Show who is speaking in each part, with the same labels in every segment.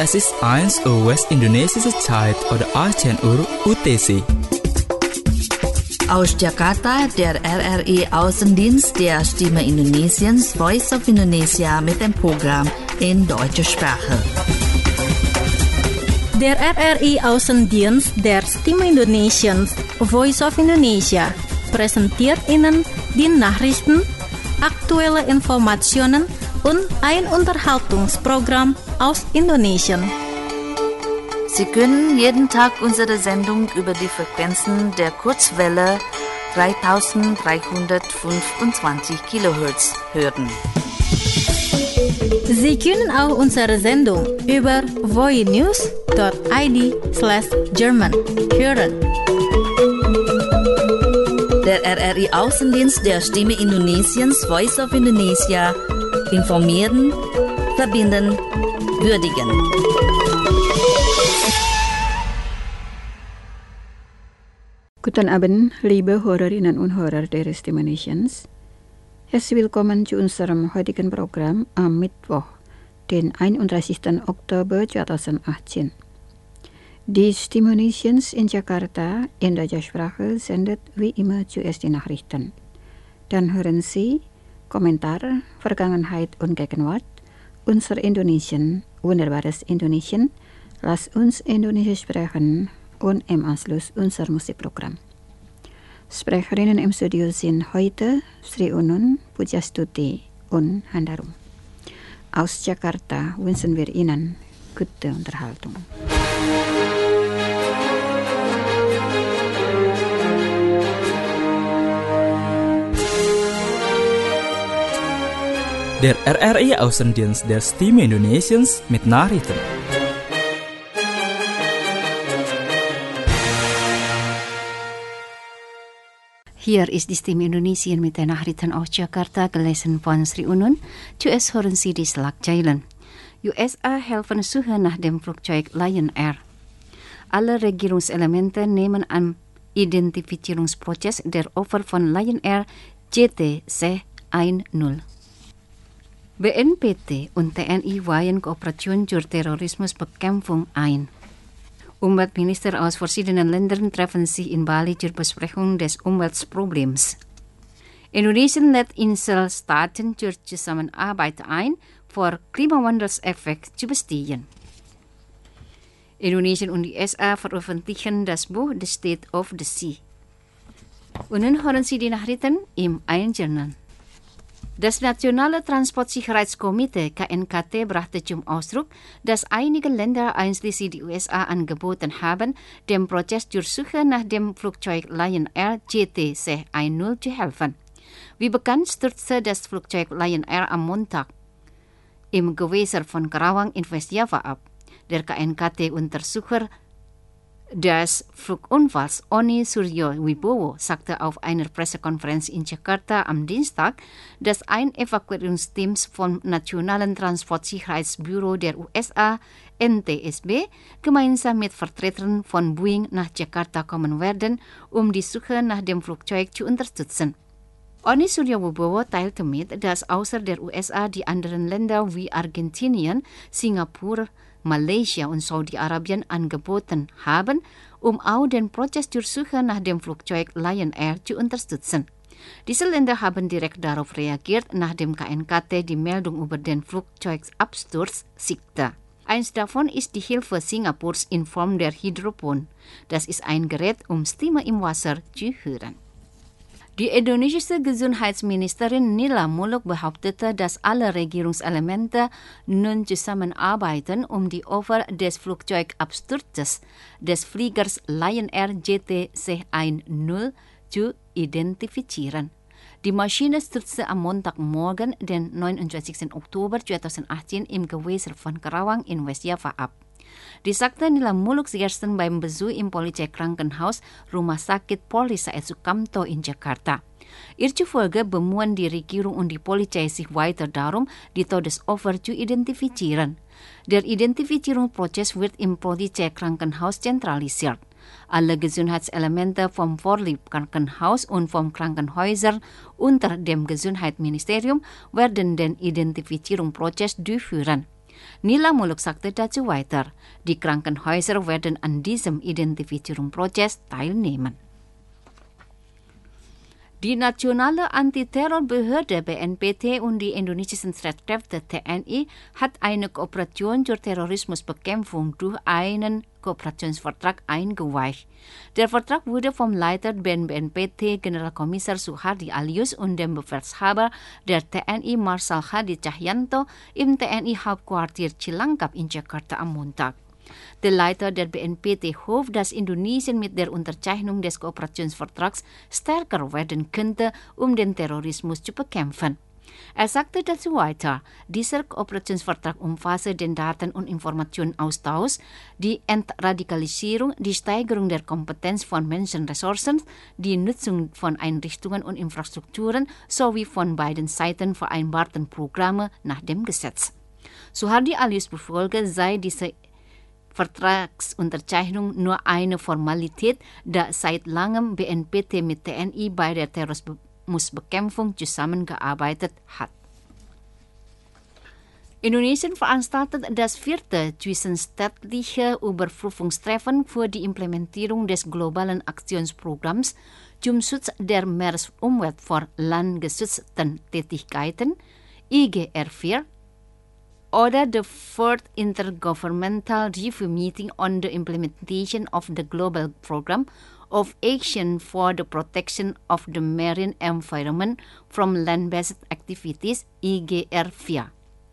Speaker 1: Es ist 1 Uhr West-Indonesische Zeit oder 18 Uhr UTC.
Speaker 2: Aus Jakarta, der RRI Außendienst der Stimme Indonesiens, Voice of Indonesia mit dem Programm in deutscher Sprache.
Speaker 3: Der RRI Außendienst der Stimme Indonesiens, Voice of Indonesia, präsentiert Ihnen die Nachrichten, aktuelle Informationen und ein Unterhaltungsprogramm aus Indonesien.
Speaker 2: Sie können jeden Tag unsere Sendung über die Frequenzen der Kurzwelle 3325 kHz hören.
Speaker 3: Sie können auch unsere Sendung über voinews.id/German hören.
Speaker 2: Der RRI Außendienst der Stimme Indonesiens, Voice of Indonesia, informieren, verbinden, würdigen.
Speaker 4: Guten Abend, liebe Hörerinnen und Hörer der Stimme Nations. Herzlich willkommen zu unserem heutigen Programm am Mittwoch, den 31. Oktober 2018. Die Stimme Nations in Jakarta in deutscher Sprache sendet wie immer zuerst die Nachrichten. Dann hören Sie Kommentar, Vergangenheit und Gegenwart, unser Indonesien, wunderbares Indonesien, lass uns Indonesisch sprechen, und im Anschluss unser Musikprogramm. Sprecherinnen im Studio sind heute Sri Unun, Pujastuti und Handarum. Aus Jakarta wünschen wir Ihnen gute Unterhaltung.
Speaker 1: Der RRI Außendienst der Stimme Indonesiens mit Nachrichten.
Speaker 5: Hier ist die Stimme Indonesien mit den Nachrichten aus Jakarta, gelesen von Sri Unun. Zuerst hören Sie die Schlagzeilen. USA helfen Suche nach dem Flugzeug Lion Air. Alle Regierungselemente nehmen am Identifizierungsprozess der Opfer von Lion Air JT-C-10. BNPT und TNI weihen Kooperation zur Terrorismusbekämpfung ein. Umweltminister aus verschiedenen Ländern treffen sich in Bali zur Besprechung des Umweltproblems. Indonesien lädt Inselstaaten zur Zusammenarbeit ein, vor Klimawandelseffekt zu bestehen. Indonesien und die USA veröffentlichen das Buch The State of the Sea. Und nun hören Sie die Nachrichten im Einzelnen. Das Nationale Transportsicherheitskomitee KNKT brachte zum Ausdruck, dass einige Länder einschließlich die USA angeboten haben, dem Prozess zur Suche nach dem Flugzeug Lion Air JT-C-10 zu helfen. Wie bekannt stürzte das Flugzeug Lion Air am Montag im Gewässer von Karawang in Westjava ab. Der KNKT-Untersucher des Flugunfalls Oni Suryo Wibowo sagte auf einer Pressekonferenz in Jakarta am Dienstag, dass ein Evakuierungsteam vom Nationalen Transportsicherheitsbüro der USA, NTSB, gemeinsam mit Vertretern von Boeing nach Jakarta kommen werden, um die Suche nach dem Flugzeug zu unterstützen. Oni Suryo Wibowo teilte mit, dass außer der USA die anderen Länder wie Argentinien, Singapur, Malaysia und Saudi-Arabien angeboten haben, um auch den Prozess zur Suche nach dem Flugzeug Lion Air zu unterstützen. Diese Länder haben direkt darauf reagiert, nachdem KNKT die Meldung über den Flugzeugabsturz siegte. Eins davon ist die Hilfe Singapurs in Form der Hydropon. Das ist ein Gerät, um Stimme im Wasser zu hören. Die indonesische Gesundheitsministerin Nila Muluk behauptete, dass alle Regierungselemente nun zusammenarbeiten, um die Opfer des Flugzeugabsturzes des Fliegers Lion Air JT-C-10 zu identifizieren. Die Maschine stürzte am Montagmorgen, den 29. Oktober 2018, im Gewässer von Karawang in Westjava ab. Dies sagte Nila Muluk gestern beim Besuch im Polizeikrankenhaus Rumah Sakit Polri Said Sukamto in Jakarta. Ihr zufolge bemühen die Regierung und die Polizei sich weiter darum, die Todesopfer zu identifizieren. Der Identifizierungsprozess wird im Polizeikrankenhaus zentralisiert. Alle Gesundheitselemente vom Vorlieb-Krankenhaus und vom Krankenhäusern unter dem Gesundheitsministerium werden den Identifizierungsprozess durchführen. Nila Moluksakte dazu weiter. Die Krankenhäuser werden an diesem Identifizierungsprozess teilnehmen. Die nationale Antiterrorbehörde BNPT und die indonesischen Streitkräfte TNI hat eine Kooperation zur Terrorismusbekämpfung durch einen Kooperationsvertrag eingeweicht. Der Vertrag wurde vom Leiter BNPT Generalkommissar Suhardi Alius und dem Befehlshaber der TNI Marshal Hadi Cahyanto im TNI-Hauptquartier Cilangkap in Jakarta am Montag. Der Leiter der BNPT hofft, dass Indonesien mit der Unterzeichnung des Kooperationsvertrags stärker werden könnte, um den Terrorismus zu bekämpfen. Er sagte dazu weiter, dieser Kooperationsvertrag umfasse den Daten- und Informationenaustausch, die Entradikalisierung, die Steigerung der Kompetenz von Menschenressourcen, die Nutzung von Einrichtungen und Infrastrukturen sowie von beiden Seiten vereinbarten Programme nach dem Gesetz. Suhardi Alius zufolge sei diese Vertragsunterzeichnung nur eine Formalität, da seit langem BNPT mit TNI bei der Terrorismusbekämpfung zusammengearbeitet hat. Indonesien veranstaltet das 4. zwischenstaatliche Überprüfungstreffen für die Implementierung des globalen Aktionsprogramms zum Schutz der Meeresumwelt vor landgeschützten Tätigkeiten, IGR4, oder the 4th Intergovernmental Review Meeting on the Implementation of the Global Program of Action for the Protection of the Marine Environment from Land-Based Activities, IGR4.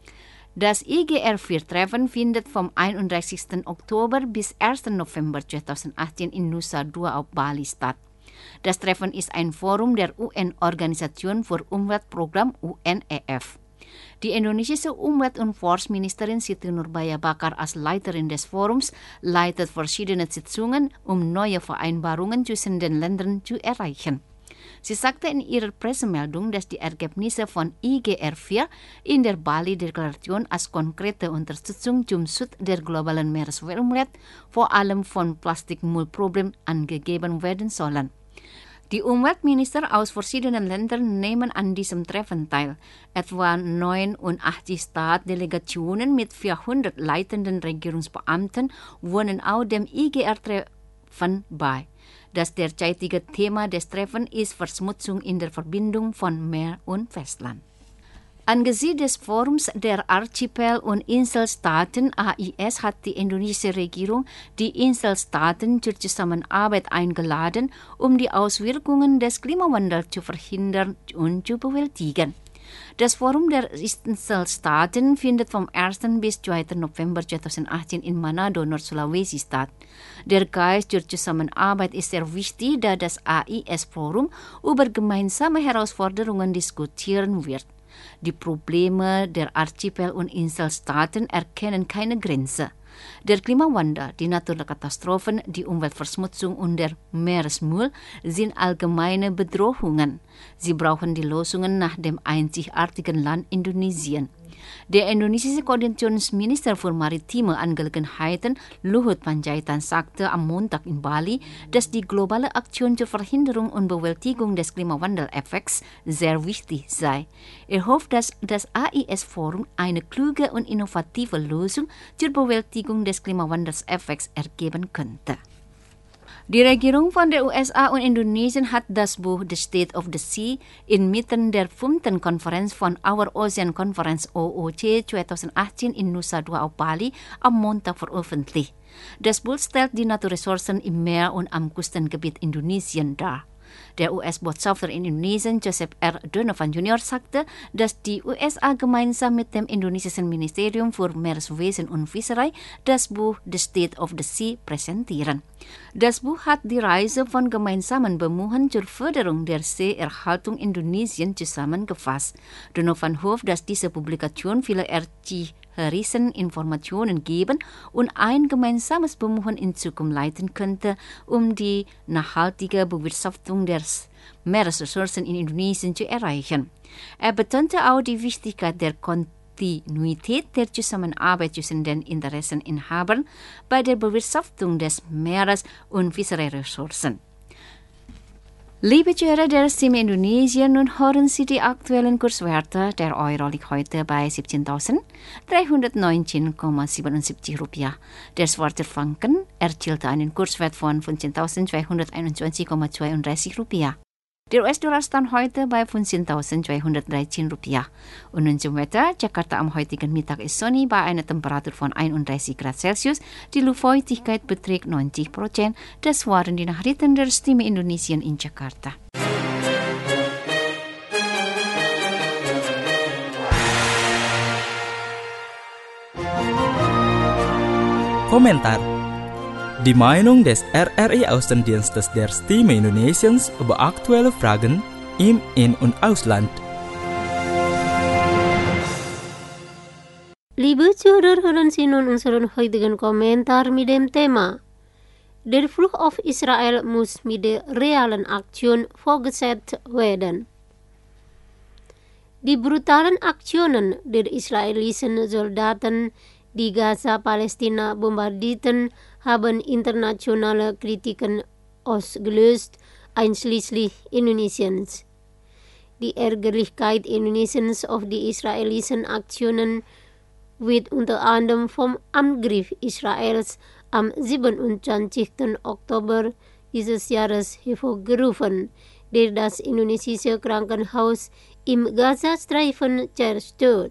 Speaker 5: Das IGR4-Treffen findet vom 31. Oktober bis 1. November 2018 in Nusa Dua auf Bali statt. Das Treffen ist ein Forum der UN-Organisation für Umweltprogramm UNEF. Die indonesische Umwelt- und Forstministerin Siti Nurbaya Bakar als Leiterin des Forums leitet verschiedene Sitzungen, um neue Vereinbarungen zwischen den Ländern zu erreichen. Sie sagte in ihrer Pressemeldung, dass die Ergebnisse von IGR4 in der Bali-Deklaration als konkrete Unterstützung zum Schutz der globalen Meeresumwelt, vor allem von Plastikmüllproblemen, angegeben werden sollen. Die Umweltminister aus verschiedenen Ländern nehmen an diesem Treffen teil. Etwa 89 Staatsdelegationen mit 400 leitenden Regierungsbeamten wohnen auch dem IGR-Treffen bei. Das derzeitige Thema des Treffens ist Verschmutzung in der Verbindung von Meer und Festland. Angesichts des Forums der Archipel- und Inselstaaten AIS hat die indonesische Regierung die Inselstaaten zur Zusammenarbeit eingeladen, um die Auswirkungen des Klimawandels zu verhindern und zu bewältigen. Das Forum der Inselstaaten findet vom 1. bis 2. November 2018 in Manado, Nord-Sulawesi statt. Der Geist zur Zusammenarbeit ist sehr wichtig, da das AIS-Forum über gemeinsame Herausforderungen diskutieren wird. Die Probleme der Archipel- und Inselstaaten erkennen keine Grenze. Der Klimawandel, die Naturkatastrophen, die Umweltverschmutzung und der Meeresmüll sind allgemeine Bedrohungen. Sie brauchen die Lösungen nach dem einzigartigen Land Indonesien. Der indonesische Koordinationsminister für maritime Angelegenheiten Luhut Panjaitan sagte am Montag in Bali, dass die globale Aktion zur Verhinderung und Bewältigung des Klimawandeleffekts sehr wichtig sei. Er hofft, dass das AIS-Forum eine kluge und innovative Lösung zur Bewältigung des Klimawandelseffekts ergeben könnte. Die Regierung von der USA und Indonesien hat das Buch The State of the Sea inmitten der 5. Konferenz von Our Ocean Conference OOC 2018 in Nusa Dua auf Bali am Montag veröffentlicht. Das Buch stellt die Naturressourcen im Meer und am Küstengebiet Indonesien dar. Der US-Botschafter in Indonesien, Joseph R. Donovan Jr., sagte, dass die USA gemeinsam mit dem indonesischen Ministerium für Meereswesen und Fischerei das Buch The State of the Sea präsentieren. Das Buch hat die Reise von gemeinsamen Bemühungen zur Förderung der Seeerhaltung Indonesien zusammengefasst. Donovan hofft, dass diese Publikation viele Informationen geben und ein gemeinsames Bemühen in Zukunft leiten könnte, um die nachhaltige Bewirtschaftung der Meeresressourcen in Indonesien zu erreichen. Er betonte auch die Wichtigkeit der Kontinuität der Zusammenarbeit zwischen den Interesseninhabern bei der Bewirtschaftung des Meeres und Fischereiressourcen. Liebe Zuhörer der Stimme Indonesien, nun hören Sie die aktuellen Kurswerte. Der Euro liegt heute bei 17.319,77 Rupiah. Der Schweizer Franken erzielte einen Kurswert von 15.221,32 Rupiah. Der US-Dollar stand heute bei 15.213 Rupiah. Und nun zum Wetter. Jakarta am heutigen Mittag ist sonnig bei einer Temperatur von 31 Grad Celsius. Die Luftfeuchtigkeit beträgt 90%. Das waren die Nachrichten der Stimme Indonesien in Jakarta.
Speaker 1: Komentar. Die Meinung des RRI Außendienstes der Stimme Indonesiens über aktuelle Fragen im In- und Ausland.
Speaker 6: Liebe Zuhörer, hören Sie nun unseren heutigen Kommentar mit dem Thema: Der Fluch auf Israel muss mit der realen Aktion fortgesetzt werden. Die brutalen Aktionen der israelischen Soldaten, die Gaza-Palästina bombardierten, haben internationale Kritiken ausgelöst, einschließlich Indonesiens. Die Ärgerlichkeit Indonesiens auf die israelischen Aktionen wird unter anderem vom Angriff Israels am 27. Oktober dieses Jahres hervorgerufen, der das indonesische Krankenhaus im Gazastreifen zerstört.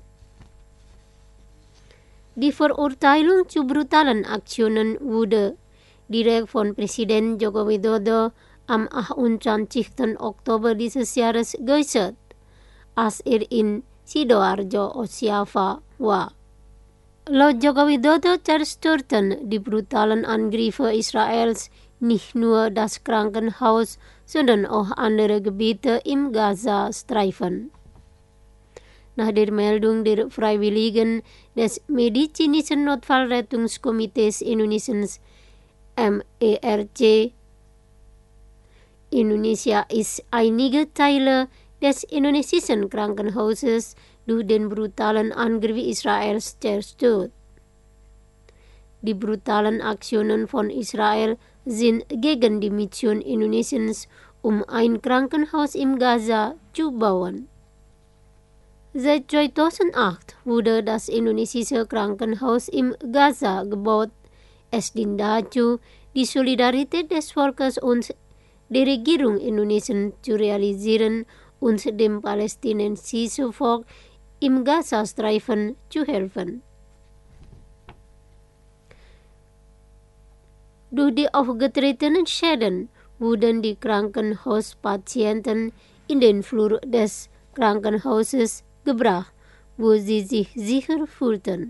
Speaker 6: Die Verurteilung zu brutalen Aktionen wurde direkt von Präsident Joko Widodo am 28. Oktober dieses Jahres geäußert, als in Sidoarjo, Osjava war. Laut Joko Widodo zerstörten die brutalen Angriffe Israels nicht nur das Krankenhaus, sondern auch andere Gebiete im Gazastreifen. Nach der Meldung der Freiwilligen des Medizinischen Notfallrettungskomitees Indonesiens MERC, Indonesia ist einige Teile des indonesischen Krankenhauses durch den brutalen Angriff Israels zerstört. Die brutalen Aktionen von Israel sind gegen die Mission Indonesiens, um ein Krankenhaus im Gaza zu bauen. Seit 2008 wurde das indonesische Krankenhaus im Gaza gebaut. Es dient dazu, die Solidarität des Volkes und der Regierung Indonesien zu realisieren und dem palästinensischen Volk im Gazastreifen zu helfen. Durch die aufgetretenen Schäden wurden die Krankenhauspatienten in den Flur des Krankenhauses gebracht, wo sie sich sicher fühlten.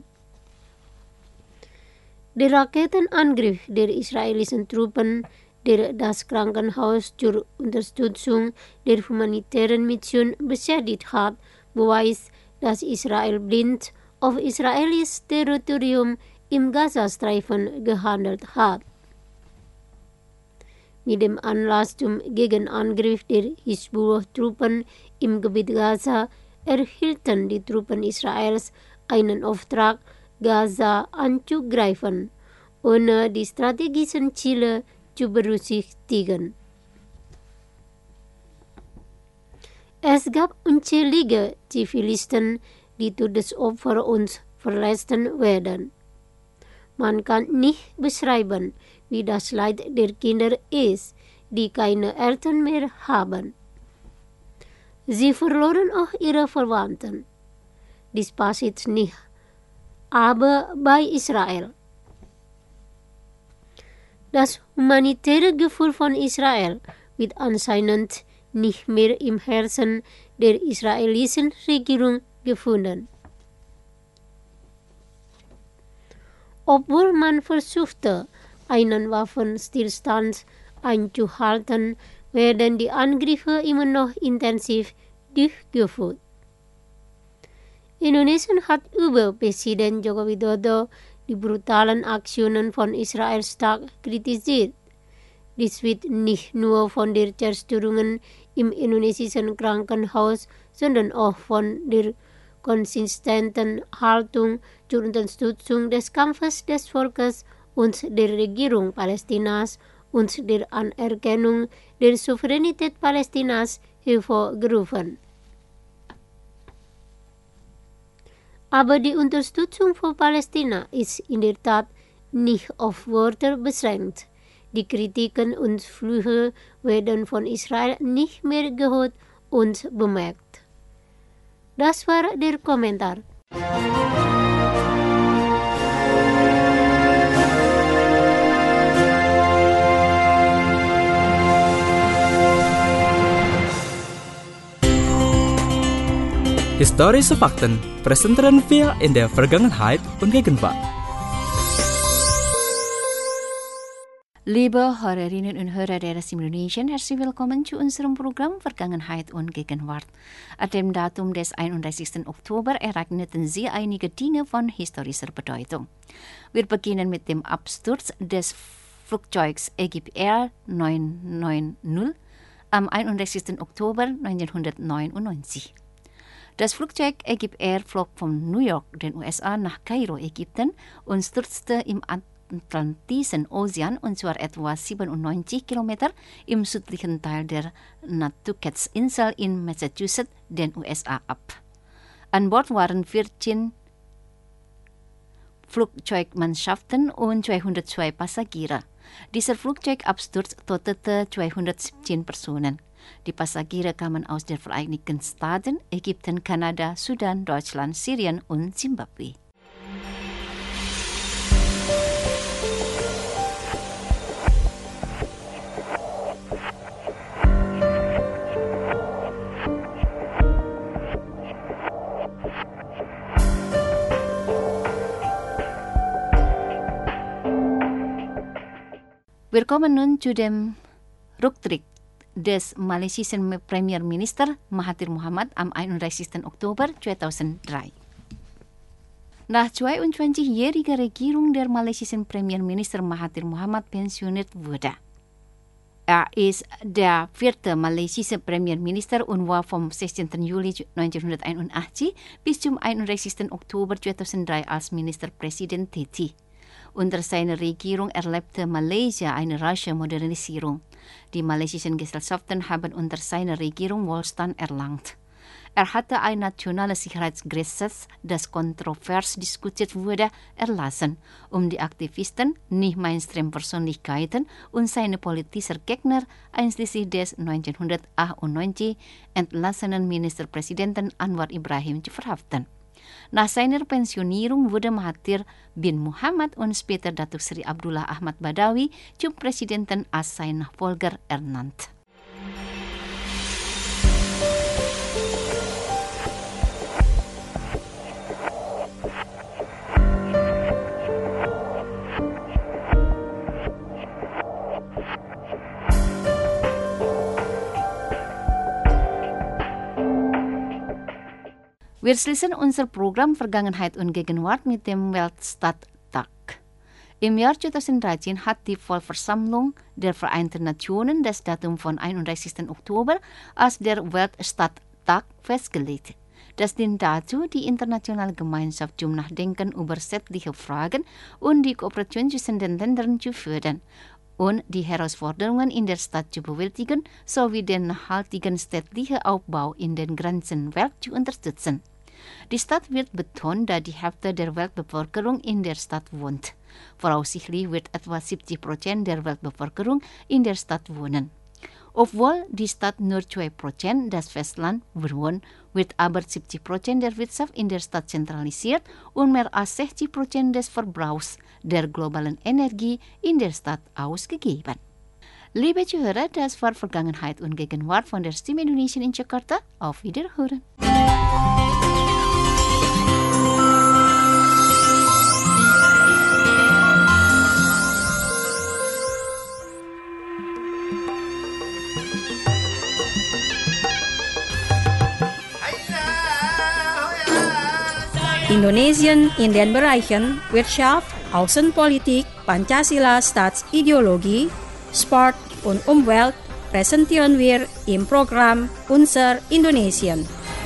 Speaker 6: Der Raketenangriff der israelischen Truppen, der das Krankenhaus zur Unterstützung der humanitären Mission beschädigt hat, beweist, dass Israel blind auf israelisches Territorium im Gazastreifen gehandelt hat. Mit dem Anlass zum Gegenangriff der Hisbollah-Truppen im Gebiet Gaza erhielten die Truppen Israels einen Auftrag, Gaza anzugreifen, ohne die strategischen Ziele zu berücksichtigen. Es gab unzählige Zivilisten, die Todesopfer und verletzt werden. Man kann nicht beschreiben, wie das Leid der Kinder ist, die keine Eltern mehr haben. Sie verloren auch ihre Verwandten. Dies passiert nicht, aber bei Israel. Das humanitäre Gefühl von Israel wird anscheinend nicht mehr im Herzen der israelischen Regierung gefunden. Obwohl man versuchte, einen Waffenstillstand einzuhalten, werden die Angriffe immer noch intensiv durchgeführt. Indonesien hat über Präsident Joko Widodo die brutalen Aktionen von Israel stark kritisiert. Dies wird nicht nur von der Zerstörung im indonesischen Krankenhaus, sondern auch von der konsistenten Haltung zur Unterstützung des Kampfes des Volkes und der Regierung Palästinas und der Anerkennung der Souveränität Palästinas hervorgerufen. Aber die Unterstützung für Palästina ist in der Tat nicht auf Worte beschränkt. Die Kritiken und Flüche werden von Israel nicht mehr gehört und bemerkt. Das war der Kommentar.
Speaker 1: Historische Fakten präsentieren wir in der Vergangenheit und Gegenwart.
Speaker 5: Liebe Hörerinnen und Hörer der Stimme Indonesien, herzlich willkommen zu unserem Programm Vergangenheit und Gegenwart. An dem Datum des 31. Oktober ereigneten sie einige Dinge von historischer Bedeutung. Wir beginnen mit dem Absturz des Flugzeugs Egypt Air 990 am 31. Oktober 1999. Das Flugzeug Egypt Air flog von New York, den USA, nach Kairo, Ägypten und stürzte im Atlantischen Ozean, und zwar etwa 97 Kilometer im südlichen Teil der Nantucket-Insel in Massachusetts, den USA, ab. An Bord waren 14 Flugzeugmannschaften und 202 Passagiere. Dieser Flugzeugabsturz tötete 217 Personen. Die Passagiere kamen aus den Vereinigten Staaten, Ägypten, Kanada, Sudan, Deutschland, Syrien und Zimbabwe. Wir kommen nun zu dem Rücktritt des malaysischen Premierminister Mahathir Mohamad am 31. Oktober 2003. Nach 22-jähriger Regierung der malaysischen Premierminister Mahathir Mohamad pensioniert wurde. Er ist der vierte malaysische Premierminister und war vom 16. Juli 1981 bis zum 31. Oktober 2003 als Ministerpräsident tätig. Unter seiner Regierung erlebte Malaysia eine rasche Modernisierung. Die malaysischen Gesellschaften haben unter seiner Regierung Wohlstand erlangt. Er hatte ein nationales Sicherheitsgesetz, das kontrovers diskutiert wurde, erlassen, um die Aktivisten, Nicht-Mainstream-Persönlichkeiten und seine politischen Gegner, einschließlich des 1998 entlassenen Ministerpräsidenten Anwar Ibrahim, zu verhaften. Nach seiner Pensionierung wurde Mahathir bin Mohamad und später Datuk Seri Abdullah Ahmad Badawi zum Präsidenten als sein Nachfolger ernannt. Wir schließen unser Programm Vergangenheit und Gegenwart mit dem Weltstadttag. Im Jahr 2013 hat die Vollversammlung der Vereinten Nationen das Datum von 31. Oktober als der Weltstadttag festgelegt. Das dient dazu, die internationale Gemeinschaft zum Nachdenken über sämtliche Fragen und die Kooperation zwischen den Ländern zu fördern und die Herausforderungen in der Stadt zu bewältigen, sowie den nachhaltigen städtlichen Aufbau in den Grenzenwelt zu unterstützen. Die Stadt wird betont, da die Hälfte der Weltbevölkerung in der Stadt wohnt. Voraussichtlich wird etwa 70% der Weltbevölkerung in der Stadt wohnen. Obwohl die Stadt nur 2% das Festland bewohnt, wird aber 70% der Wirtschaft in der Stadt zentralisiert und mehr als 60% des Verbrauchs der globalen Energie in der Stadt ausgegeben. Liebe Zuhörer, das war Vergangenheit und Gegenwart von der Stimme Indonesien in Jakarta. Auf Wiederhören.
Speaker 3: Indonesien in den Bereichen Wirtschaft, Außenpolitik, Pancasila Staatsideologie, Sport und Umwelt präsentieren wir im Programm Unser Indonesien.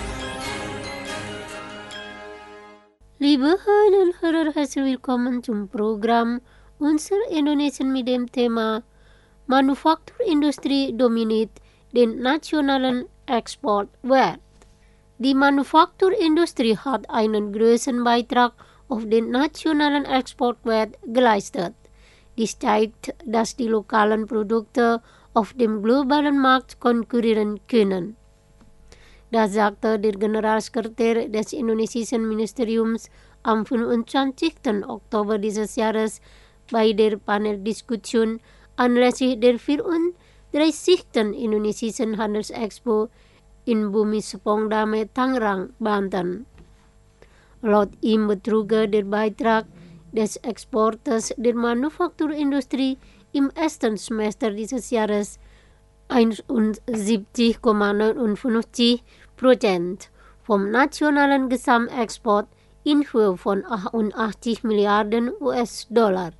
Speaker 6: Liebe Hörerinnen und Hörer, herzlich willkommen zum Programm Unser Indonesien mit dem Thema manufakturindustrie domineert den nationalen Exportwert. Die Manufakturindustrie hat einen großen Beitrag auf den nationalen Exportwert geleistet. Dies zeigt, dass die lokalen Produkte auf dem globalen Markt konkurrieren können. Das sagte der Generalsekretär des indonesischen Ministeriums am 25. Oktober dieses Jahres bei der Paneldiskussion anlässlich der 34. Indonesischen Handelsexpo in Bumi Sepongdame, Tangerang, Banten. Laut ihm betruge der Beitrag des Exportes der Manufakturindustrie im ersten Semester dieses Jahres 71,59% vom nationalen Gesamtexport in Höhe von 88 Milliarden US-Dollar.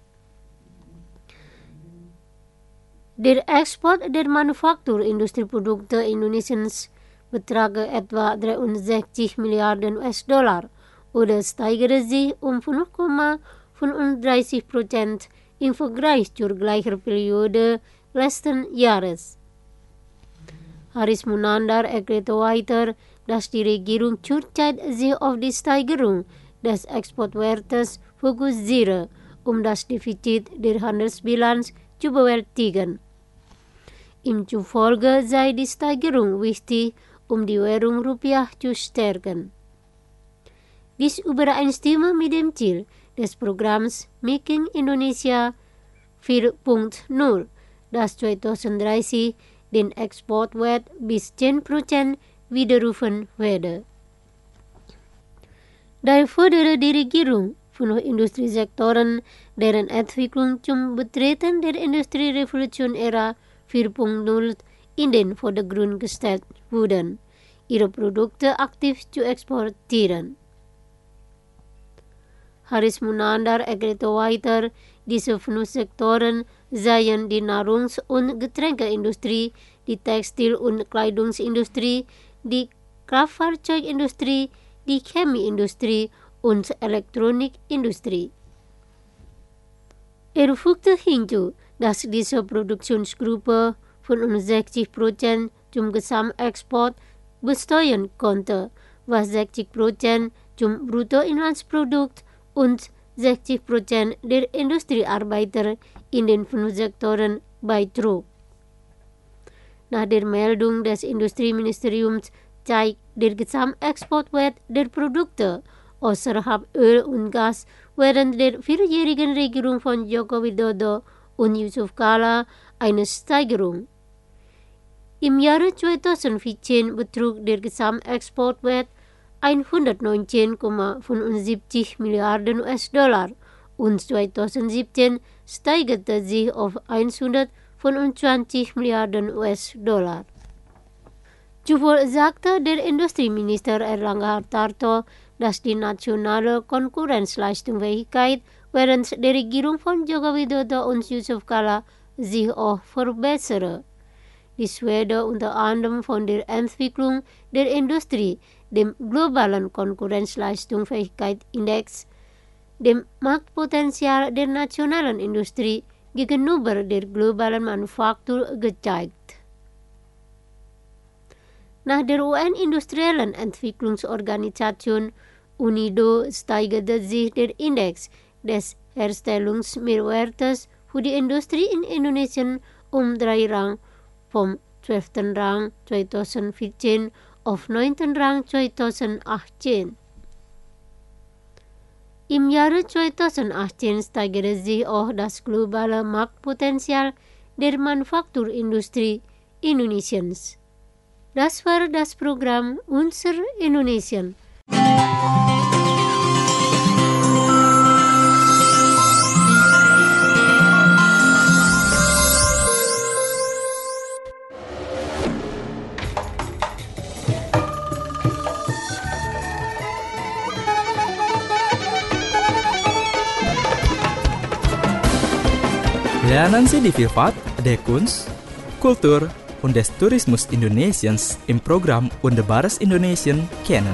Speaker 6: Der Export der Manufakturindustrieprodukte Indonesiens betrage etwa 63 Milliarden US-Dollar oder steigere sich um 5,35% im Vergleich zur gleichen Periode letzten Jahres. Haris Munandar erklärte weiter, dass die Regierung zurzeit sich auf die Steigerung des Exportwertes fokussiere, um das Defizit der Handelsbilanz zu bewältigen. Ihm zufolge sei die Steigerung wichtig, um die Währung Rupiah zu stärken. Dies übereinstimme mit dem Ziel des Programms Making Indonesia 4.0, das 2030 den Exportwert bis 10% widerrufen werde. Daher fordere die Regierung von Industriesektoren, deren Entwicklung zum Betreten der Industrierevolution Ära 4.0 in den Vordergrund gestellt wurden, ihre Produkte aktiv zu exportieren. Haris Munandar erklärte weiter, diese 5 Sektoren seien die Nahrungs- und Getränkeindustrie, die Textil- und Kleidungsindustrie, die Kraftfahrzeugindustrie, die Chemieindustrie und Elektronikindustrie. Er fügte hinzu, dass diese Produktionsgruppe 65% zum Gesamtexport besteuern konnte, was 60% zum Bruttoinlandsprodukt und 60% der Industriearbeiter in den 5 Sektoren beitrug. Nach der Meldung des Industrieministeriums zeigt der Gesamtexportwert der Produkte außerhalb Öl und Gas während der 4-jährigen Regierung von Joko Widodo und Yusuf Kala eine Steigerung. Im Jahre 2014 betrug der Gesamtexportwert 119,75 Milliarden US-Dollar und 2017 steigerte sich auf 125 Milliarden US-Dollar. Zuvor sagte der Industrieminister Erlangga Hartarto, dass die nationale Konkurrenzleistungsfähigkeit während der Regierung von Joko Widodo und Yusuf Kala sich auch verbessere. Dies werde unter anderem von der Entwicklung der Industrie, dem globalen Konkurrenzleistungsfähigkeitsindex, dem Marktpotenzial der nationalen Industrie gegenüber der globalen Manufaktur gezeigt. Nach der UN-industriellen Entwicklungsorganisation UNIDO steigerte sich der Index des Herstellungsmehrwertes für die Industrie in Indonesien um 3 Rang vom 12. Rang 2014 auf 9. Rang 2018. Im Jahre 2018 steigerte sich auch das globale Marktpotenzial der Manufakturindustrie Indonesiens. Das war das Programm Unser Indonesien.
Speaker 1: Lernen Sie die Vielfalt der Kunst, Kultur und des Tourismus Indonesiens im Programm Wunderbares Indonesien kennen.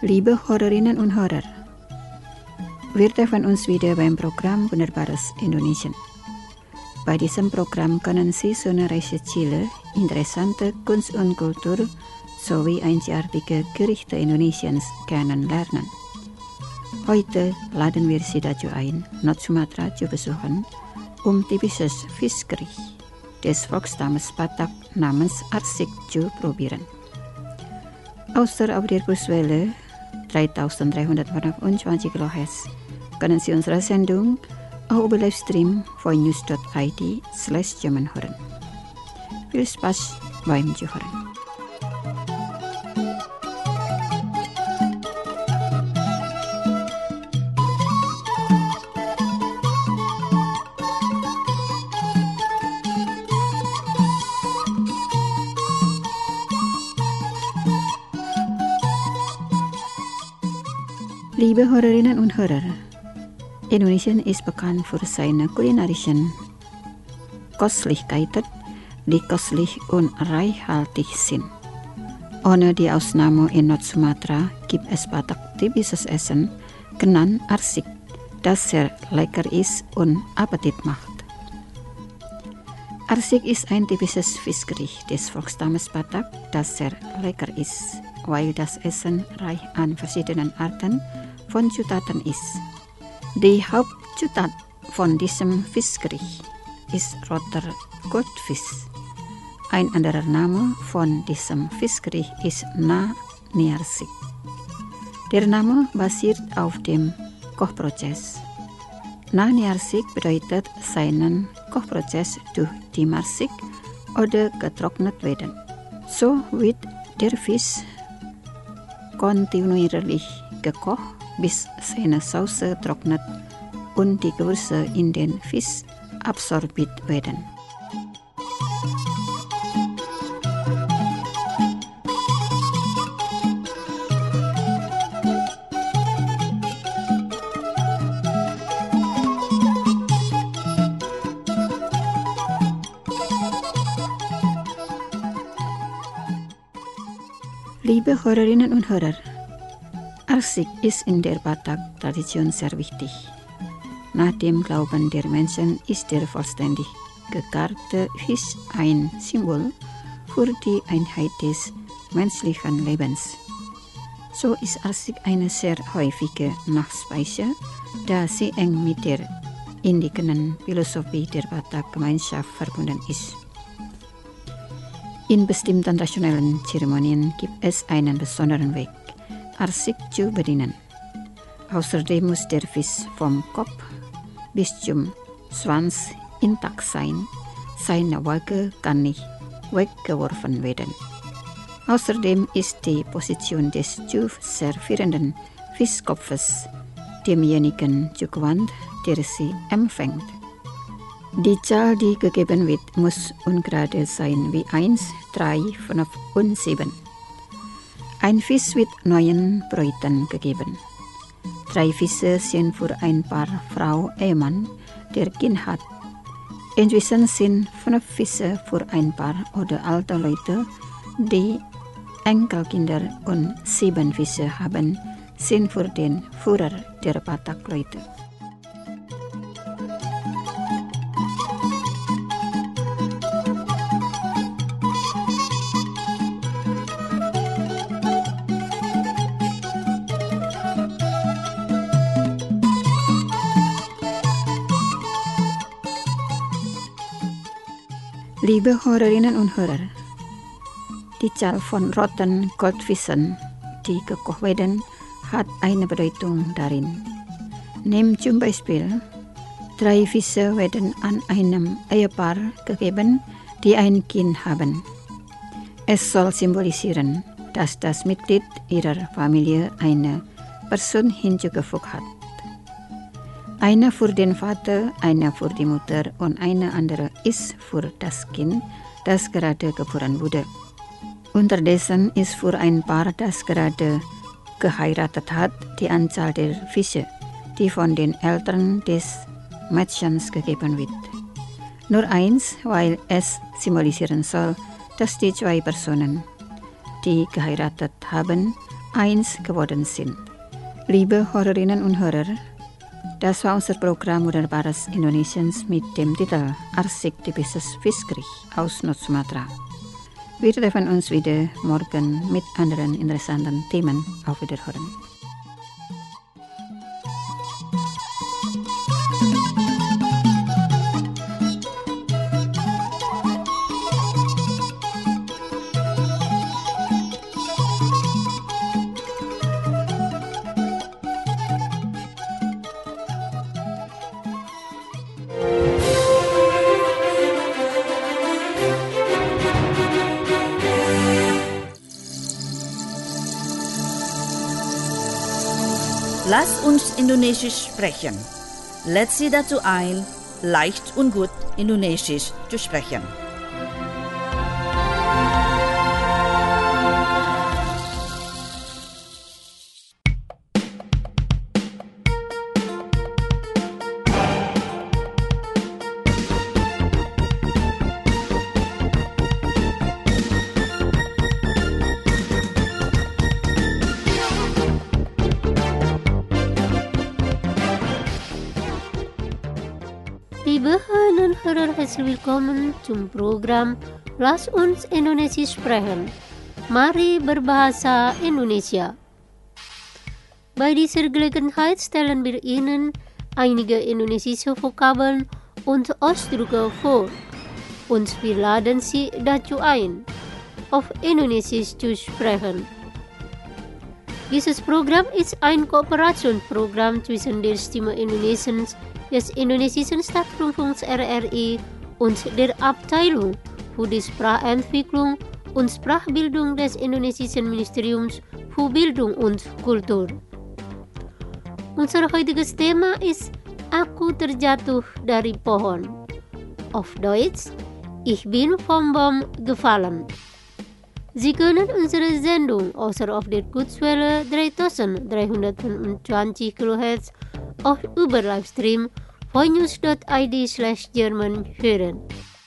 Speaker 4: Liebe Hörerinnen und Hörer, wir treffen uns wieder beim Programm Wunderbares Indonesien. Bei diesem Programm können Sie sonderreiche Ziele, interessante Kunst und Kultur sowie einzigartige Gerichte Indonesiens kennenlernen. Heute laden wir Sie dazu ein, Nord-Sumatra zu besuchen, typisches Fischgericht des Volksstammes Batak namens Arsik zu probieren. Aus der Audiokurswelle 3325 kHz können Sie unsere Sendung auch über Livestream von news.id/German hören. Viel Spaß beim Zuhören. Liebe Hörerinnen und Hörer, Indonesien ist bekannt für seine kulinarischen Köstlichkeiten, die köstlich und reichhaltig sind. Ohne die Ausnahme in Nord-Sumatra gibt es Batak typisches Essen, genannt Arsik, das sehr lecker ist und Appetit macht. Arsik ist ein typisches Fischgericht des Volksstammes Batak, das sehr lecker ist, weil das Essen reich an verschiedenen Arten von Zutaten ist. Die Hauptzutat von diesem Fischgericht ist roter Goldfisch. Ein anderer Name von diesem Fischgericht ist Niarsik. Der Name basiert auf dem Kochprozess. Niarsik bedeutet seinen Kochprozess durch die Marsik oder getrocknet werden. So wird der Fisch kontinuierlich gekocht, bis seine Sauce trocknet und die Gewürze in den Fisch absorbiert werden. Liebe Hörerinnen und Hörer, Arsik ist in der Batak-Tradition sehr wichtig. Nach dem Glauben der Menschen ist der vollständig gegarte Fisch ein Symbol für die Einheit des menschlichen Lebens. So ist Arsik eine sehr häufige Nachspeise, da sie eng mit der indigenen Philosophie der Batak-Gemeinschaft verbunden ist. In bestimmten rationellen Zeremonien gibt es einen besonderen Weg, Arsik zu bedienen. Außerdem muss der Fisch vom Kopf bis zum Schwanz intakt sein. Seine Waage kann nicht weggeworfen werden. Außerdem ist die Position des zu servierenden Fischkopfes demjenigen zugewandt, der sie empfängt. Die Zahl, die gegeben wird, muss ungerade sein wie 1, 3, 5 und 7. Ein Fisch wird 9 Bräuten gegeben. 3 Fische sind für ein Paar Frau-Ehemann, der Kind hat. Inzwischen sind 5 Fische für ein Paar oder alte Leute, die Enkelkinder, und 7 Fische haben, sind für den Führer der Batak-Leute. Liebe Hörerinnen und Hörer, die Zahl von roten Goldfischen, die gekocht werden, hat eine Bedeutung darin. Nehmt zum Beispiel, 3 Fische werden an einem Ehepaar gegeben, die ein Kind haben. Es soll symbolisieren, dass das Mitglied ihrer Familie eine Person hinzugefügt hat. Eine für den Vater, eine für die Mutter und eine andere ist für das Kind, das gerade geboren wurde. Unterdessen ist für ein Paar, das gerade geheiratet hat, die Anzahl der Fische, die von den Eltern des Mädchens gegeben wird, nur 1, weil es symbolisieren soll, dass die 2 Personen, die geheiratet haben, eins geworden sind. Liebe Hörerinnen und Hörer, das war unser Programm Wunderbares Indonesiens mit dem Titel Arsik Typisches Fiskrig aus Nord-Sumatra. Wir treffen uns wieder morgen mit anderen interessanten Themen. Auf Wiederhören.
Speaker 2: Lass uns Indonesisch sprechen. Let's Sie dazu ein, leicht und gut Indonesisch zu sprechen.
Speaker 6: Liebe Hörerinnen und Hörer, herzlich willkommen zum Programm Lass uns Indonesisch sprechen. Mari berbahasa Indonesia. Bei dieser Gelegenheit stellen wir Ihnen einige indonesische Vokabeln und Ausdrücke vor. Und wir laden Sie dazu ein, auf Indonesisch zu sprechen. Dieses Programm ist ein Kooperationsprogramm zwischen der Stimme Indonesiens des Indonesischen Staatsrundfunks RRI und der Abteilung für die Sprachentwicklung und Sprachbildung des Indonesischen Ministeriums für Bildung und Kultur. Unser heutiges Thema ist Aku terjatuh dari pohon. Auf Deutsch, ich bin vom Baum gefallen. Sie können unsere Sendung außer auf der Kurzwelle 3325 kHz auch über Livestream voinews.id/German hören.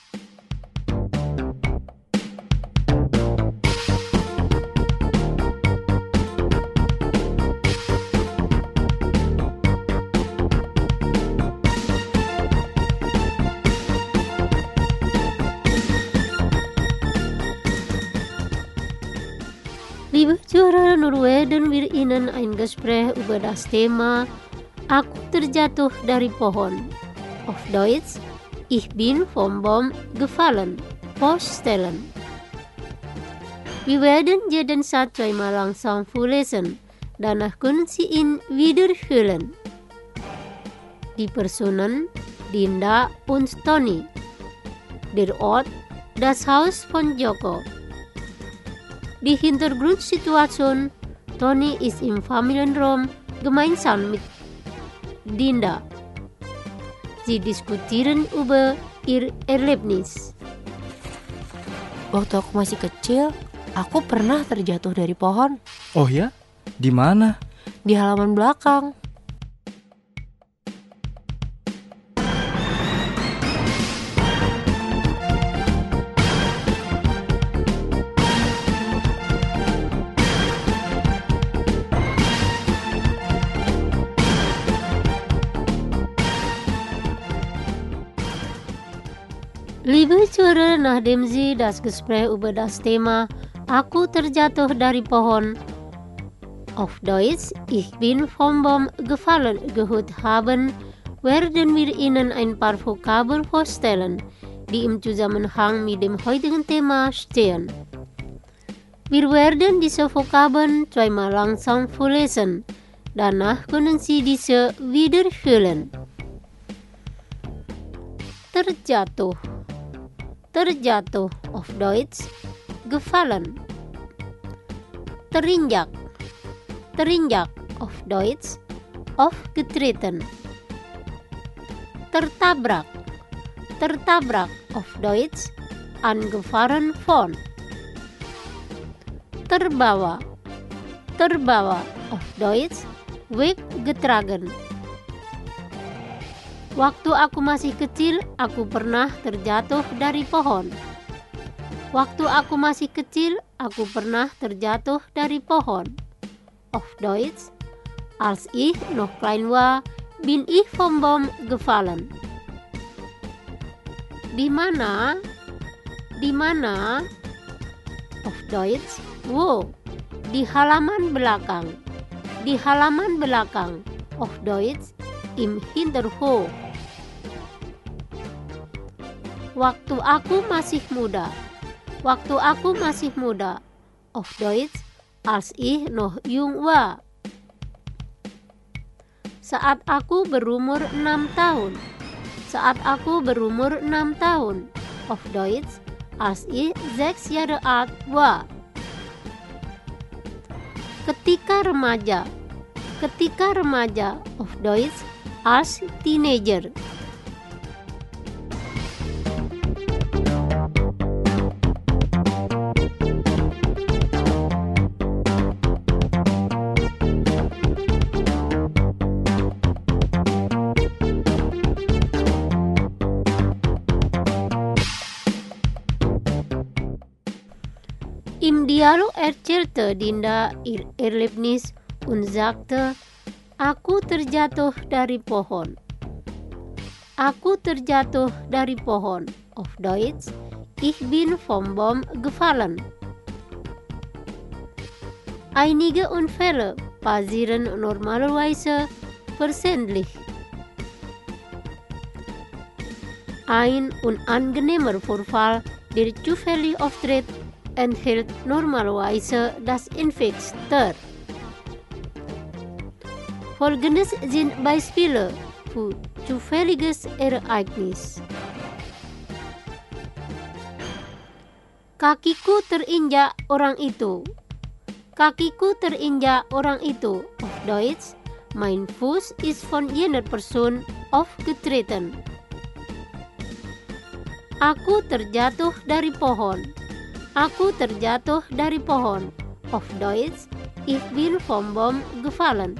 Speaker 6: Liebe Zuhörer, nun werden wir Ihnen ein Gespräch über das Thema Aku terjatuh dari pohon. Auf Deutsch, ich bin vom Baum gefallen, vorstellen. Wir werden jeden Satz zweimal langsam vorlesen, danach können Sie ihn wiederholen. Die Personen Dinda und Tony. Der Ort, das Haus von Joko. Die Hintergrundsituation, Tony ist im Familienraum gemeinsam mit Dinda. Sie diskutieren über ihr Erlebnis.
Speaker 7: Waktu aku masih kecil, aku pernah terjatuh dari pohon.
Speaker 1: Oh ya? Di mana?
Speaker 7: Di halaman belakang.
Speaker 6: Liebe Zuhörer, nachdem Sie das Gespräch über das Thema Aku terjatuh dari pohon, auf Deutsch, ich bin vom Baum gefallen, gehört haben, werden wir Ihnen ein paar Vokabeln vorstellen, die im Zusammenhang mit dem heutigen Thema stehen. Wir werden diese Vokabeln zweimal langsam vorlesen, danach können Sie diese wiederholen. Terjatuh. Terjatuh, auf Deutsch, gefallen. Terinjak. Terinjak, auf Deutsch, aufgetreten. Tertabrak. Tertabrak, auf Deutsch, angefahren von. Terbawa. Terbawa, auf Deutsch, weggetragen. Waktu aku masih kecil, aku pernah terjatuh dari pohon. Waktu aku masih kecil, aku pernah terjatuh dari pohon. auf Deutsch, als ich noch klein war, bin ich vom Baum gefallen. Di mana? Di mana? Auf Deutsch, wo? Di halaman belakang. Di halaman belakang. Auf Deutsch, im Hinterhof. Waktu aku masih muda. Waktu aku masih muda. Auf Deutsch, als ich noch jung war. Saat aku berumur 6 tahun. Saat aku berumur 6 tahun. Auf Deutsch, als ich 6 Jahre alt war. Ketika remaja. Ketika remaja. Auf Deutsch, als Teenager. Im Dialog erzählte Dinda ihr Erlebnis und sagte, aku terjatuh dari pohon. Aku terjatuh dari pohon. Auf Deutsch, ich bin vom Baum gefallen. Einige Unfälle passieren normalerweise versehentlich. Ein unangenehmer Vorfall, der zufällig auftritt, enthält normalerweise das Infektor. Folgendes sind Beispiele für zufälliges Ereignis. Kakiku terinjak orang itu. Kakiku terinjak orang itu. Auf Deutsch, mein Fuß ist von jener Person aufgetreten. Aku terjatuh dari pohon. Aku terjatuh dari pohon. Auf Deutsch, ich bin vom Baum gefallen.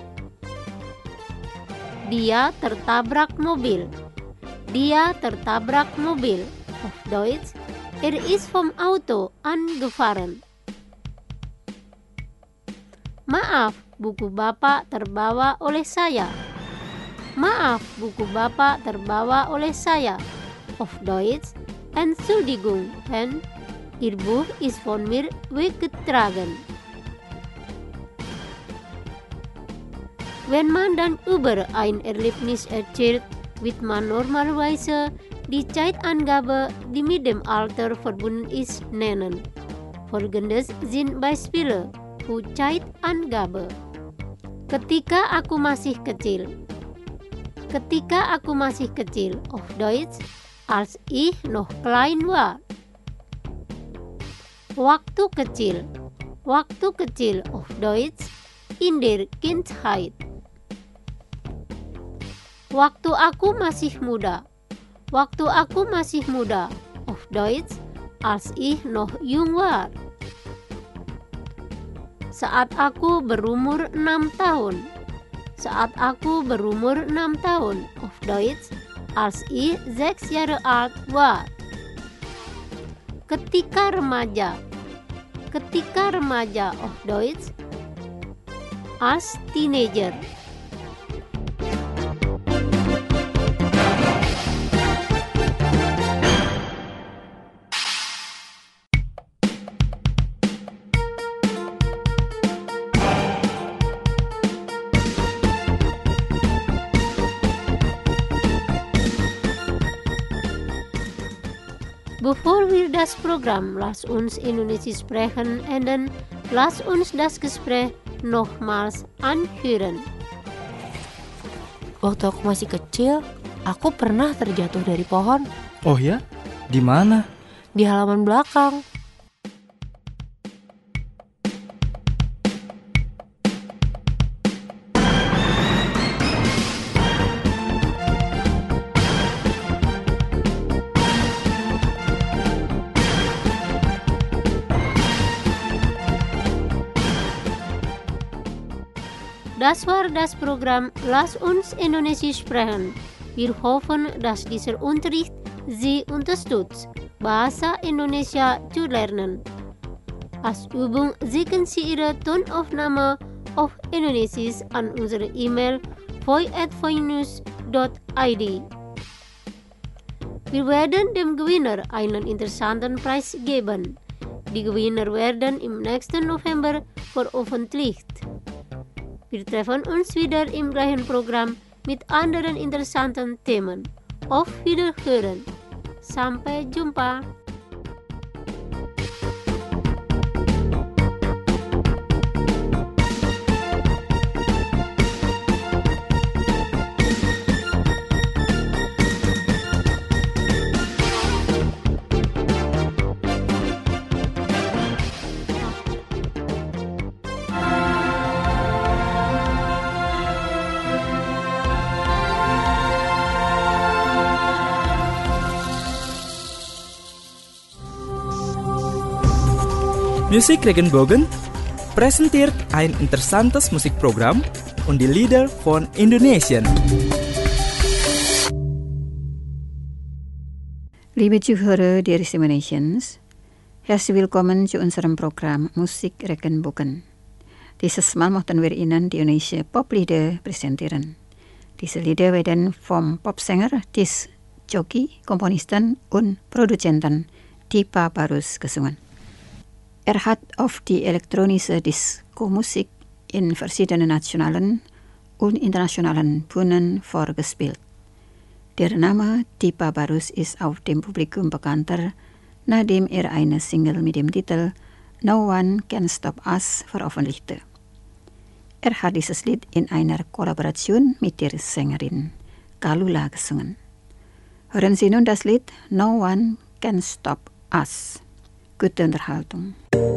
Speaker 6: Dia tertabrak mobil. Dia tertabrak mobil. Auf Deutsch, ist vom Auto angefahren. Maaf, buku Bapak terbawa oleh saya. Maaf, buku Bapak terbawa oleh saya. Auf Deutsch, Entschuldigung, Ihr Buch ist von mir weggetragen. Wenn man dann über ein Erlebnis erzählt, wird man normalerweise die Zeitangabe, die mit dem Alter verbunden ist, nennen. Folgendes sind Beispiele für Zeitangabe. Ketika aku masih kecil. Ketika aku masih kecil. Auf Deutsch, als ich noch klein war. Waktu kecil. Waktu kecil. Auf Deutsch, in der Kindheit. Waktu aku masih muda. Waktu aku masih muda. Auf Deutsch, als ich noch jung war. Saat aku berumur 6 tahun. Saat aku berumur 6 tahun. Auf Deutsch, als ich 6 Jahre alt war. Ketika remaja. Ketika remaja. Auf Deutsch, als Teenager. Bevor wir das Programm Lass uns Indonesisch sprechen enden, lass uns das Gespräch nochmals anhören.
Speaker 7: Waktu aku masih kecil, aku pernah terjatuh dari pohon.
Speaker 1: Oh ya? Di mana?
Speaker 7: Di halaman belakang.
Speaker 6: Das war das Programm Lass uns Indonesisch sprechen. Wir hoffen, dass dieser Unterricht Sie unterstützt, Bahasa Indonesia zu lernen. Als Übung schicken Sie Ihre Tonaufnahme of Indonesisch an unsere E-Mail voi@voinews.id. Wir werden dem Gewinner einen interessanten Preis geben. Die Gewinner werden im nächsten November veröffentlicht. Wir treffen uns wieder im gleichen Programm mit anderen interessanten Themen. Auf Wiederhören. Sampai jumpa.
Speaker 1: Musik Regenbogen präsentiert ein interessantes Musikprogramm und die Lieder von Indonesien.
Speaker 4: Liebe Zuhörer der Stimme Nations, herzlich willkommen zu unserem Programm Musik Regenbogen. Dieses Mal möchten wir Ihnen die indonesische Poplieder präsentieren. Diese Lieder werden vom Popsänger, Joki, Komponisten und Produzenten Dipa Barus gesungen. Hat auf die elektronische Disco-Musik in verschiedenen nationalen und internationalen Bühnen vorgespielt. Der Name Dipa Barus ist auf dem Publikum bekannter, nachdem eine Single mit dem Titel No One Can Stop Us veröffentlichte. Hat dieses Lied in einer Kollaboration mit der Sängerin Kalula gesungen. Hören Sie nun das Lied No One Can Stop Us. Gute Unterhaltung.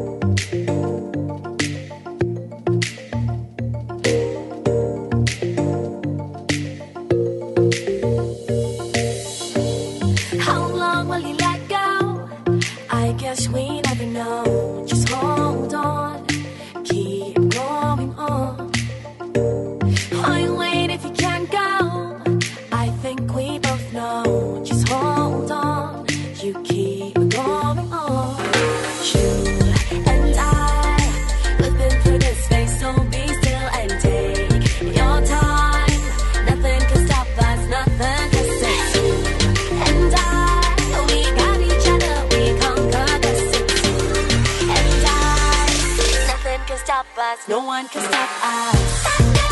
Speaker 8: How long will you let go? I guess we never know. Just hold on, keep going on. Why wait if you can't go? I think we both know. Just hold on, you keep going on. No one can stop us.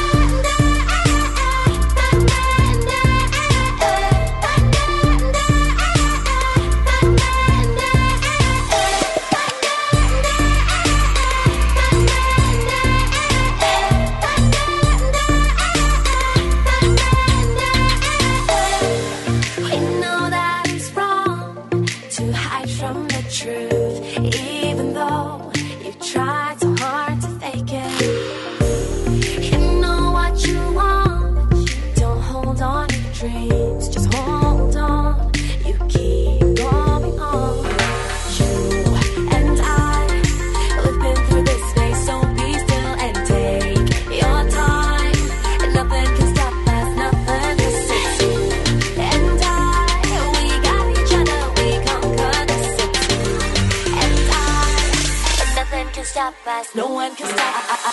Speaker 8: We know that it's wrong to hide from the truth, even though you've tried so hard to fake it. You know what you want, don't hold on to your dreams, just hold on, you keep going on. You and I, we've been through this phase, so be still and take your time, and nothing can stop us, nothing can stop you. And I, we got each other, we conquer the city. And nothing can stop us, no one can stop us.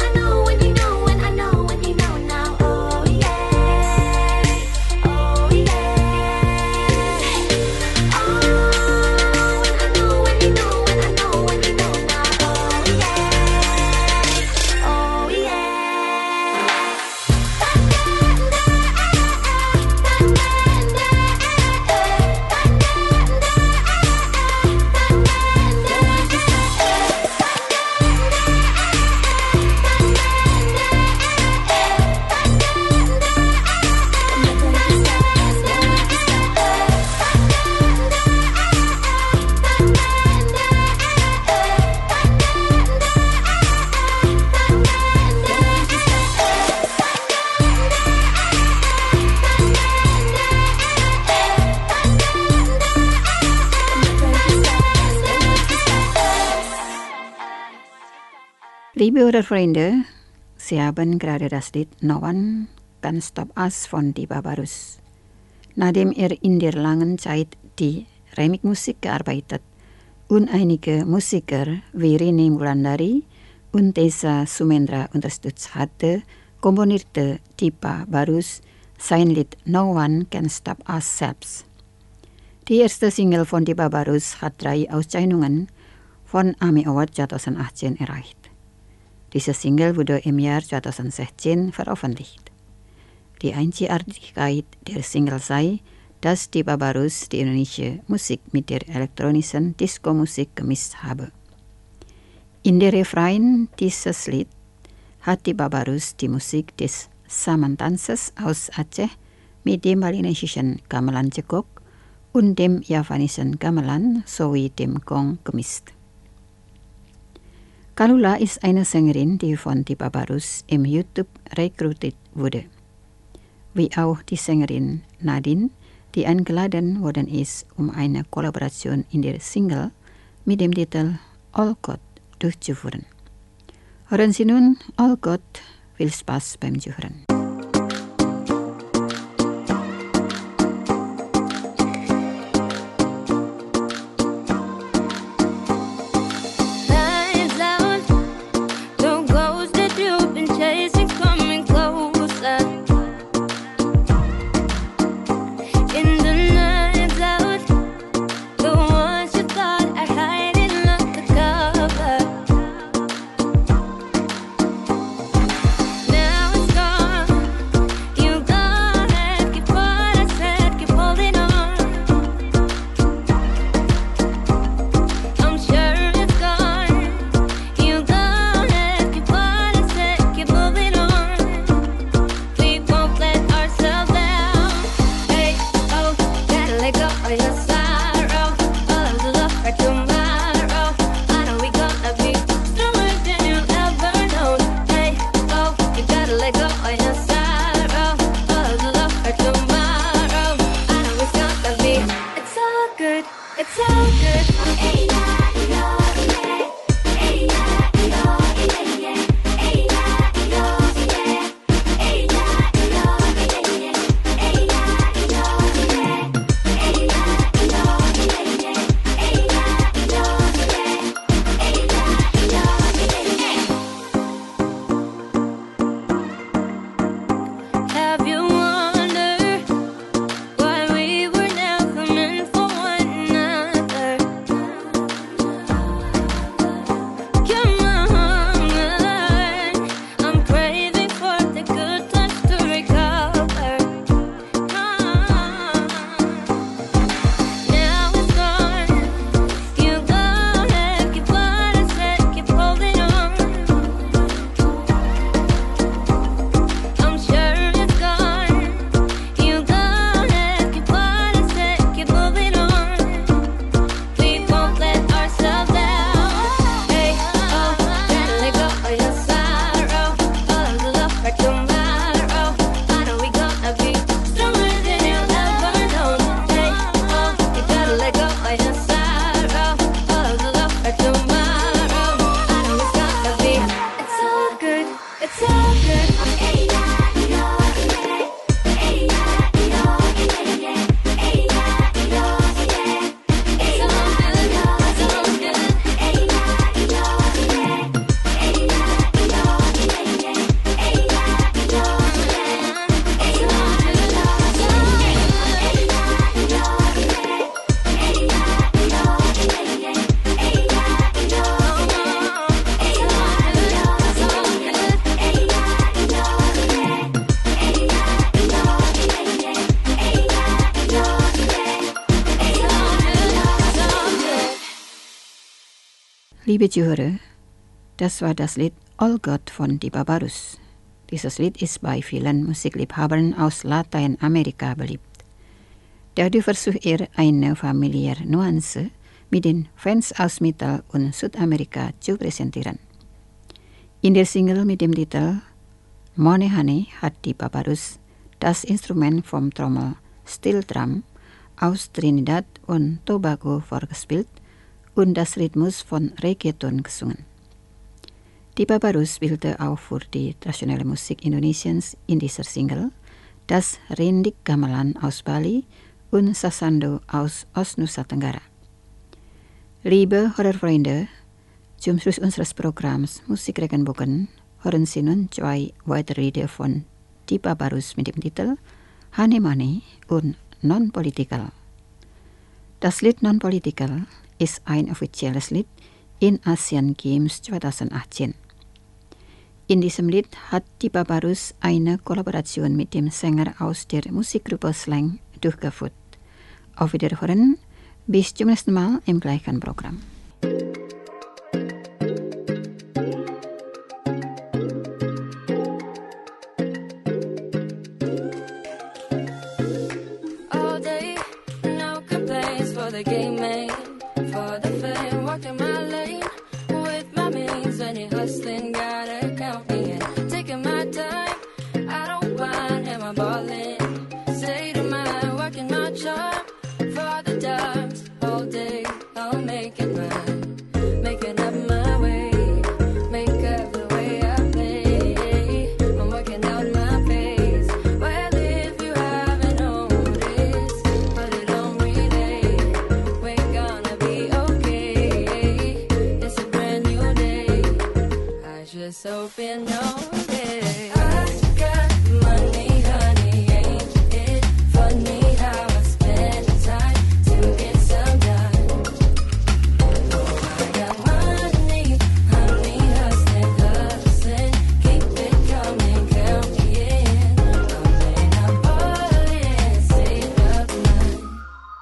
Speaker 8: Oh yeah.
Speaker 4: Liebe Hörerfreunde, Sie haben gerade das Lied No One Can Stop Us von die Barbaros. Nachdem in der langen Zeit die Remixmusik gearbeitet und einige Musiker wie Rini Wulandari und Tessa Sumendra unterstützt hatte, komponierte die Barbaros sein Lied No One Can Stop Us selbst. Die erste Single von die Barbaros hat 3 Auszeichnungen von AMI Award 2018 erreicht. Diese Single wurde im Jahr 2016 veröffentlicht. Die Einzigartigkeit der Single sei, dass die Barbaros die indonesische Musik mit der elektronischen Disco-Musik gemischt habe. In der Refrain dieses Lied hat die Barbaros die Musik des Samantanzes aus Aceh mit dem balinesischen Gamelan Cekok und dem javanischen Gamelan sowie dem Gong gemischt. Kalula ist eine Sängerin, die von die Barbaros im YouTube rekrutiert wurde. Wie auch die Sängerin Nadine, die eingeladen worden ist, um eine Kollaboration in der Single mit dem Titel All God durchzuführen. Hören Sie nun All God, viel Spaß beim Zuhören. Liebe Zuhörer, das war das Lied All God von die Barbaros. Dieses Lied ist bei vielen Musikliebhabern aus Lateinamerika beliebt. Dadurch versucht er eine familiäre Nuance mit den Fans aus Mittel- und Südamerika zu präsentieren. In der Single mit dem Titel Money Honey hat die Barbaros das Instrument vom Trommel Steel Drum aus Trinidad und Tobago vorgespielt und das Rhythmus von Reggaeton gesungen. Dipa Barus spielte auch für die traditionelle Musik Indonesiens in dieser Single, das Rindik Gamelan aus Bali und Sasando aus Nusa Tenggara. Liebe Hörerfreunde, zum Schluss unseres Programms Musikregenbogen hören Sie nun 2 weitere Lieder von Dipa Barus mit dem Titel Honey Money und Non-Political. Das Lied Non-Political ist ein offizielles Lied in Asian Games 2018. In diesem Lied hat Dipa Barus eine Kollaboration mit dem Sänger aus der Musikgruppe Slang durchgeführt. Auf Wiederhören, bis zum nächsten Mal im gleichen Programm.
Speaker 8: All day, no complaints for the game made, for the fame, walking my lane with my means, any hustling, gotta count me in, taking my time, I don't mind, am I ballin', state of mind, working my charm, for the times, all day, I'll make it mine, making up my way, make up the way I play, I'm working out my face, well if you haven't noticed, put it on relay, we're gonna be okay, it's a brand new day, I just hope you know it. I got money, honey, ain't it funny how I spend time to get some done? Oh, I got money, honey, hustling, keep it coming, count me in. I'm ballin', save up mine,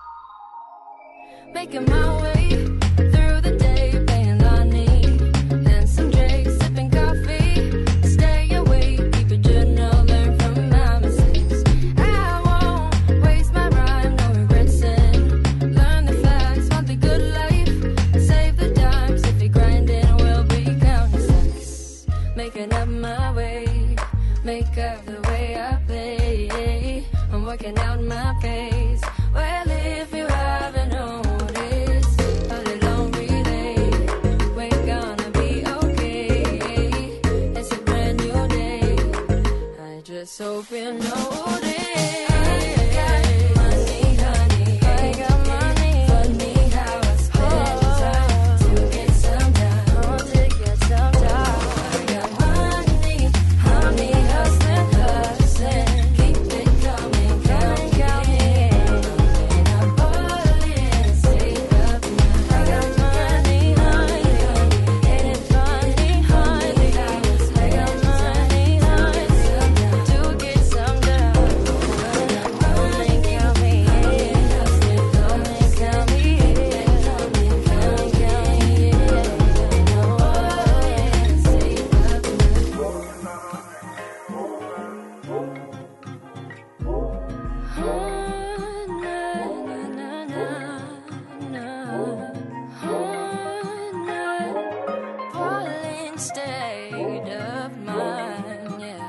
Speaker 8: making my way through the day, playing Lonnie, then some Drake, sipping coffee, stay awake, keep a journal, learn from my mistakes. I won't waste my rhyme, no regretsing, learn the facts, want the good life, save the dimes, if you're grinding, we'll be counting stacks, making up my way, make up the way I play, I'm working out my pace, well if you haven't noticed, put it on relay, we're gonna be okay, it's a brand new day, I just hope you know this. I got money, honey, I got money, funny how I spend time to get some time, to get some time. I got money, honey, hustling, keep it coming, count me in. And I'm ballin', save up mine. I got money, honey, ain't it funny, honey, how I spend time to get some down. Come and count me in, come and count me in, come and count me in. I'm ballin', save up Ballin' state of mind, yeah.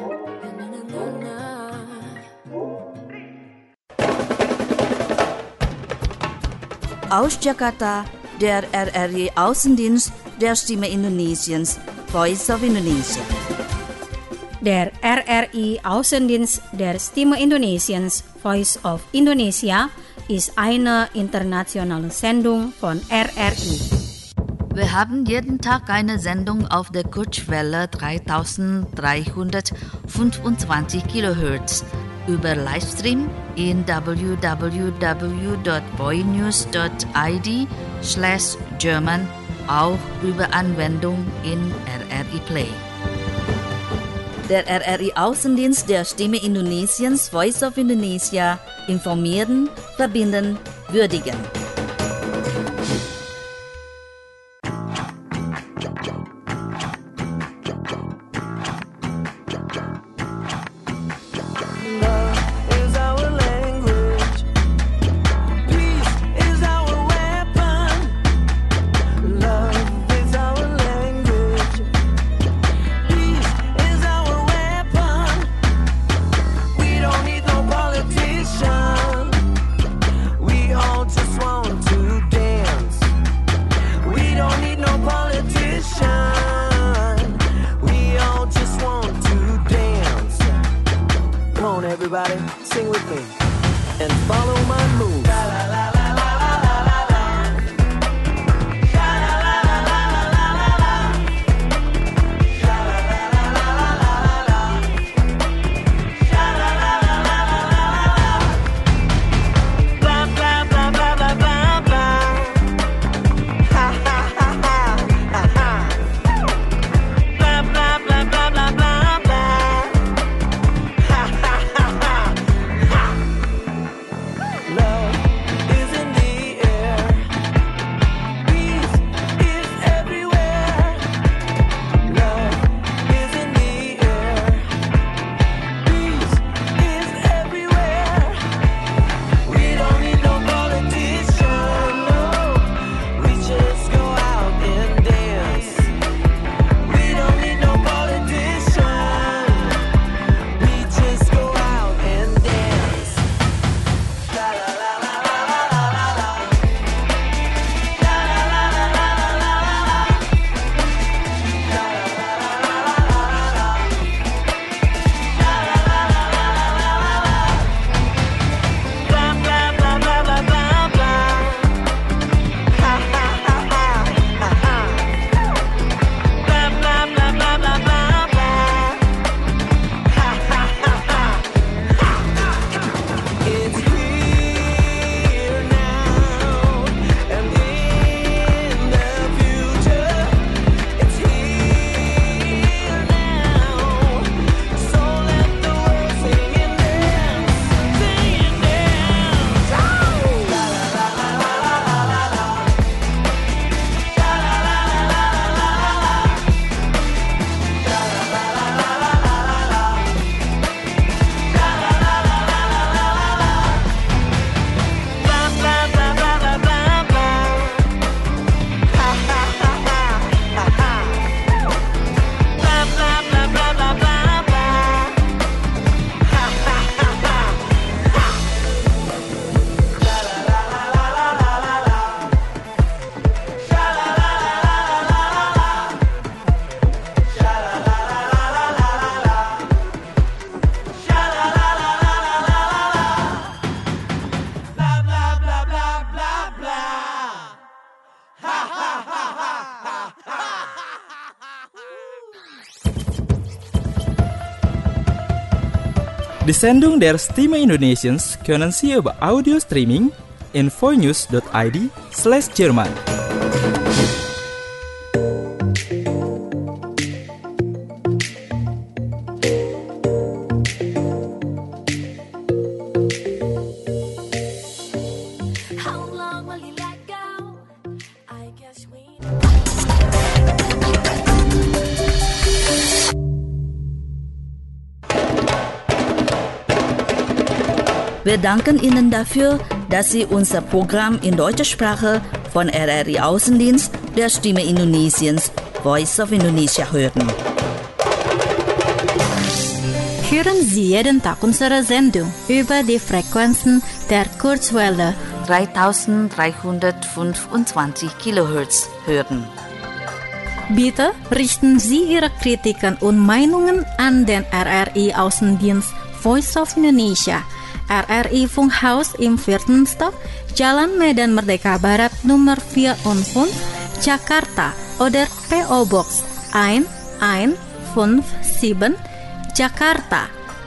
Speaker 2: Aus Jakarta, der RRI Außendienst der Stimme Indonesiens, Voice of Indonesia.
Speaker 3: Der RRI Außendienst der Stimme Indonesiens, Voice of Indonesia, ist eine internationale Sendung von RRI.
Speaker 2: Wir haben jeden Tag eine Sendung auf der Kurzwelle 3325 kHz über Livestream in www.boynews.id/German, auch über Anwendung in RRI Play. Der RRI Außendienst der Stimme Indonesiens, Voice of Indonesia, informieren, verbinden, würdigen.
Speaker 8: We all just want
Speaker 9: Everybody, sing with me and follow my moves.
Speaker 1: Die Sendung der Stimme Indonesiens können Sie über Audio Streaming in voinews.id/Jerman.
Speaker 2: Wir danken Ihnen dafür, dass Sie unser Programm in deutscher Sprache von RRI Außendienst der Stimme Indonesiens Voice of Indonesia hören.
Speaker 10: Hören Sie jeden Tag unsere Sendung über die Frequenzen der Kurzwelle
Speaker 2: 3325 kHz hören.
Speaker 10: Bitte richten Sie Ihre Kritiken und Meinungen an den RRI Außendienst Voice of Indonesia, RRI Funkhaus im 4. Stock, Jalan Medan Merdeka Barat nomor 54, Jakarta, oder PO Box 1157, Jakarta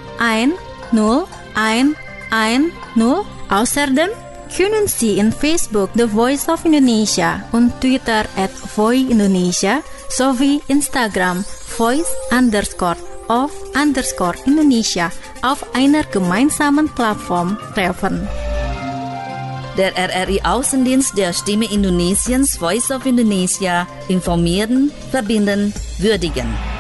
Speaker 10: 10110. Außerdem können Sie in Facebook The Voice of Indonesia und Twitter @voiindonesia sowie Instagram voice_of_Indonesia auf einer gemeinsamen Plattform treffen.
Speaker 2: Der RRI Außendienst der Stimme Indonesiens Voice of Indonesia informieren, verbinden, würdigen.